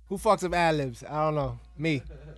Who fucks with ad-libs? I don't know. Me.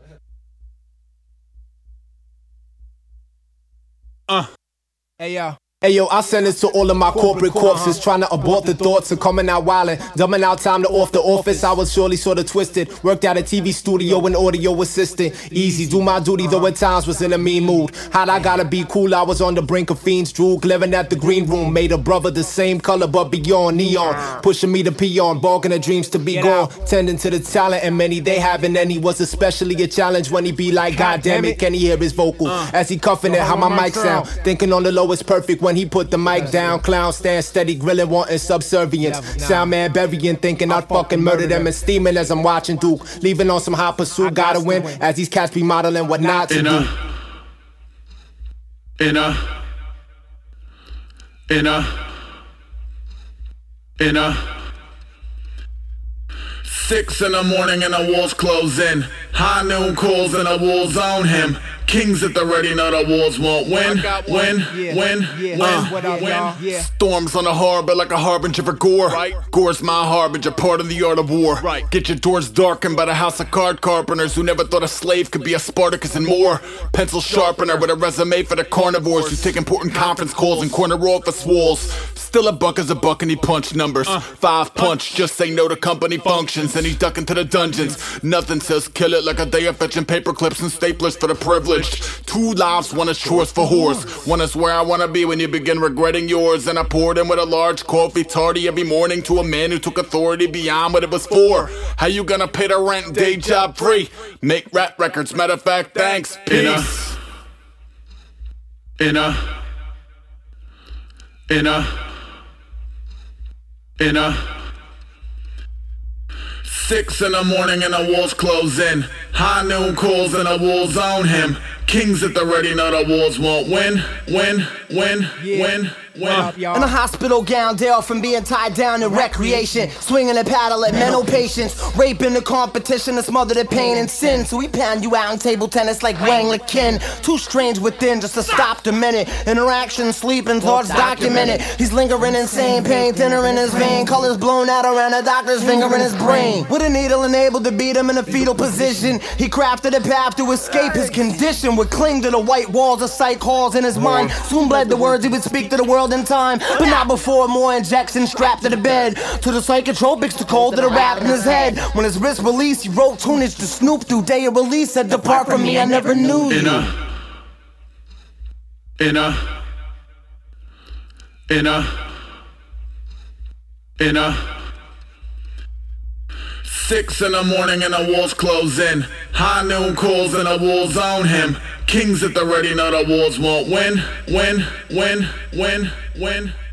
Hey, yo. Hey yo, I send this to all of my corporate corpses trying to abort the thoughts of coming out wildin', dumbing out time to off the office. I was surely sorta twisted. Worked at a TV studio and audio assistant. Easy, do my duty though at times was in a mean mood. How'd I gotta be cool? I was on the brink of fiends drool, living at the green room. Made a brother the same color but beyond neon, pushing me to pee on, barking the dreams to be gone. Tending to the talent and many they haven't, and he was especially a challenge when he be like, God damn it, can he hear his vocal as he cuffing it? How my mic sound? Thinking on the low is perfect when he put the mic down. Clown stand steady, grilling, wanting subservience. Sound man burying, thinking I'd fucking murder them and steaming as I'm watching Duke. Leaving on some hot pursuit, gotta win as these cats be modeling what not to do. In a 6 in the morning and the walls close in. High noon calls and the walls on him. Kings at the ready, know the wars won't win. Win. Storms on the harbor like a harbinger for gore. Gore's my harbinger, part of the art of war. Get your doors darkened by the house of card carpenters who never thought a slave could be a Spartacus and more. Pencil sharpener with a resume for the carnivores who take important conference calls and corner office walls. Still a buck is a buck and he punch numbers. 5 punch, just say no to company functions. And he duck into the dungeons. Nothing says kill it like a day of fetching paper clips and staplers for the privileged. 2 lives, one is chores for whores. One is where I wanna be when you begin regretting yours. And I poured in with a large coffee tardy every morning to a man who took authority beyond what it was for. How you gonna pay the rent, day job free? Make rap records, matter of fact, thanks, peace. In a 6 in the morning and the walls close in. High noon calls and the walls on him. Kings at the ready, know the wars won't win. In a hospital gown, day off from being tied down to recreation. Swinging a paddle at mental patience. Raping the competition to smother the pain and sin. So we pound you out in table tennis like Wang Lekin. Too strange within just to stop the minute. Interaction, sleeping, thoughts documented. He's lingering insane, pain thinner in his vein. Colors blown out around a doctor's finger in his brain. With a needle enabled to beat him in a fetal position. He crafted a path to escape his condition. Would cling to the white walls of psych halls in his mind. Soon bled the words he would speak to the world in time, but not before more injections strapped to the bed. To the psychotropics, too cold to the rap in his head. When his wrist released, he wrote tunage to Snoop through day of release. Said, depart from me, I never knew you. In a 6 in the morning and the walls close in. High noon calls and the walls on him. Kings at the ready, know the wars won't win.